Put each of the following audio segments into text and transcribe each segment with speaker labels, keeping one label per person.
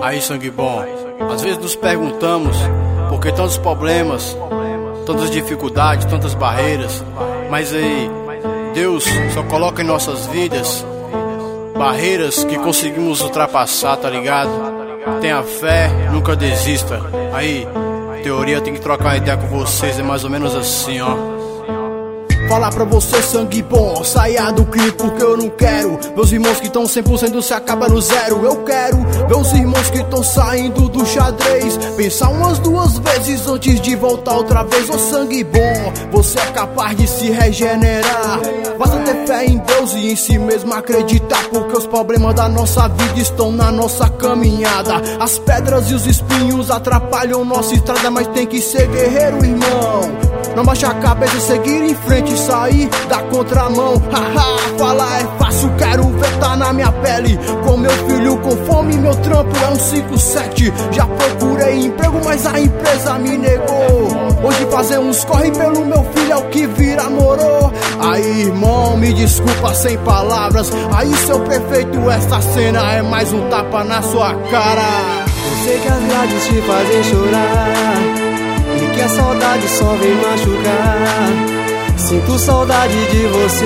Speaker 1: Aí, sangue bom, às vezes nos perguntamos por que tantos problemas, tantas dificuldades, tantas barreiras. Mas aí, Deus só coloca em nossas vidas barreiras que conseguimos ultrapassar, tá ligado? Tenha fé, nunca desista. Aí, teoria, tem que trocar uma ideia com vocês, é mais ou menos assim, ó.
Speaker 2: Falar pra você, sangue bom, saia do crime porque eu não quero. Meus irmãos que tão 100% se acaba no zero. Eu quero ver os irmãos que tão saindo do xadrez pensar umas 2 vezes antes de voltar outra vez. Ô sangue bom, você é capaz de se regenerar. Basta ter fé em Deus e em si mesmo acreditar, porque os problemas da nossa vida estão na nossa caminhada. As pedras e os espinhos atrapalham nossa estrada, mas tem que ser guerreiro, irmão. Não baixa a cabeça e seguir em frente, sair da contramão. Haha, falar é fácil, quero ver tá na minha pele. Com meu filho com fome, meu trampo é um 5-7. Já procurei emprego, mas a empresa me negou. Hoje fazer uns corre pelo meu filho é o que vira moro. Aí, irmão, me desculpa sem palavras. Aí, seu prefeito, essa cena é mais um tapa na sua cara.
Speaker 3: Eu sei que as grades te fazem chorar e que a saudade só vem machucar. Sinto saudade de você,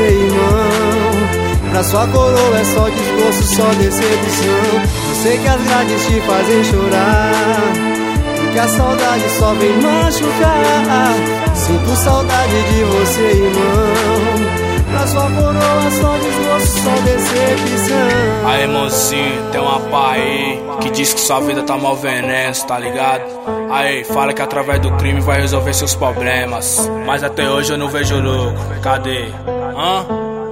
Speaker 3: irmão. Pra sua coroa é só desgosto, só decepção. Eu sei que as grades te fazem chorar e que a saudade só vem machucar. Sinto saudade de você, irmão. Pra sua coroa só desgosto, só decepção.
Speaker 4: Aí, irmãozinho, tem uma pá aí que diz que sua vida tá mal veneno, tá ligado? Aí, fala que através do crime vai resolver seus problemas, mas até hoje eu não vejo louco. Cadê? Hã?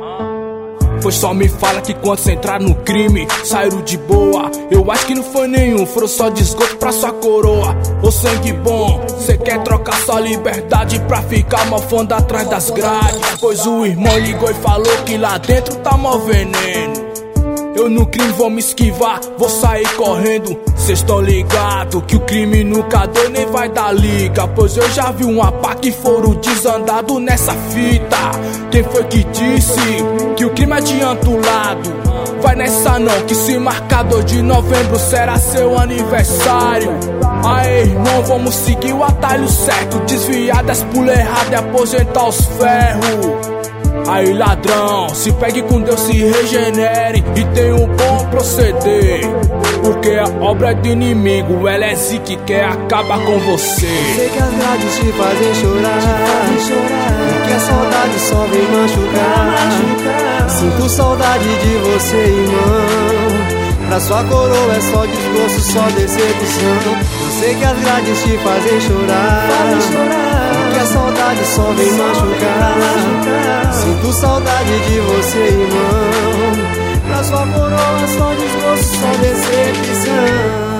Speaker 5: Pois só me fala que quando cê entrar no crime saíram de boa. Eu acho que não foi nenhum, foram só desgosto pra sua coroa. Ô sangue bom, cê quer trocar sua liberdade pra ficar mofando atrás das grades? Pois o irmão ligou e falou que lá dentro tá mó veneno. Eu no crime vou me esquivar, vou sair correndo. Cês tão ligado que o crime nunca deu nem vai dar liga. Pois eu já vi uma pá que foram desandado nessa fita. Quem foi que disse que o crime adianta o lado? Vai nessa não, que se marcar 2 de novembro será seu aniversário. Aê, irmão, vamos seguir o atalho certo, desviar das pulas erradas e aposentar os ferros. Aí, ladrão, se pegue com Deus, se regenere e tenha um bom proceder, porque a obra é do inimigo, ela é zica que quer acabar com você.
Speaker 3: Sei que as grades te fazem chorar e que a saudade só vem machucar. Sinto saudade de você, irmão. Pra sua coroa é só desgosto, só decepção. Eu sei que as grades te fazem chorar e que a saudade só vem machucar. Sinto saudade de você, irmão. Pra sua coroa é só desgosto, só decepção.